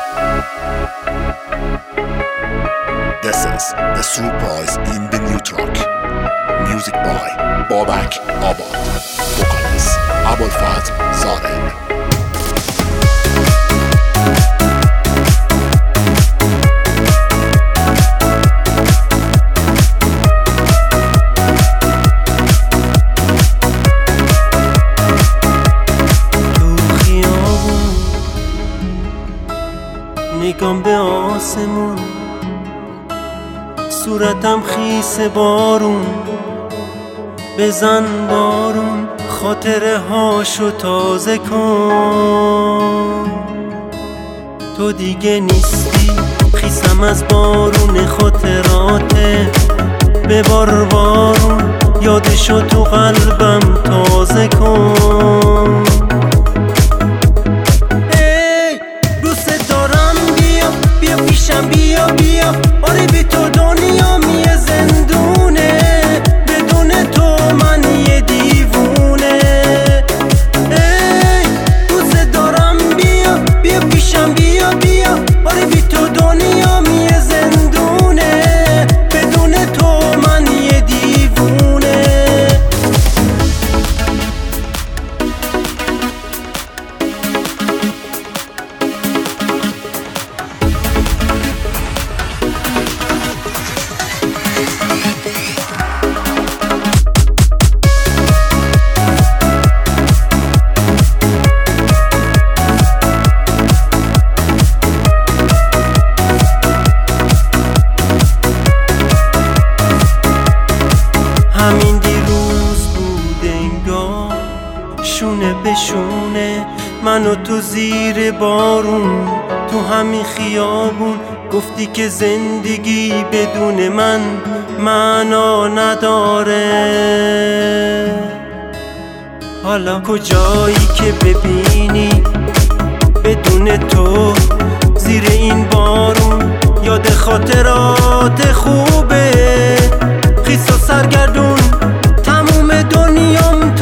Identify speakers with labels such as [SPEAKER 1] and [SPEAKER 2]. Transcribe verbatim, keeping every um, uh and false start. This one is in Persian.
[SPEAKER 1] This is the surprise in the new track. Music by Babak Abad. Vocalist Abulfazl Zareb.
[SPEAKER 2] نگام به آسمون، صورتم خیس بارون، بزن بارون خاطره هاشو تازه کن. تو دیگه نیستی خیسم از بارون خاطراته، به بار بارون یادشو تو قلبم تازه کن. بیا پیشم بیا بیا، آره بی تو دنیا میه زندونه، بدون تو من یه دیوونه. ای دوست دارم بیا بیا پیشم بیا بیا، آره بی تو دنیا میه زندونه، بدون تو من یه دیوونه. همین دیروز بود انگار، شونه به شونه من و تو زیر بارون، تو همین خیابون گفتی که زندگی بدون من معنا نداره. حالا کجایی که ببینی بدون تو زیر این بارون، یاد خاطرات خوبه خیس و سرگردون، تموم دنیام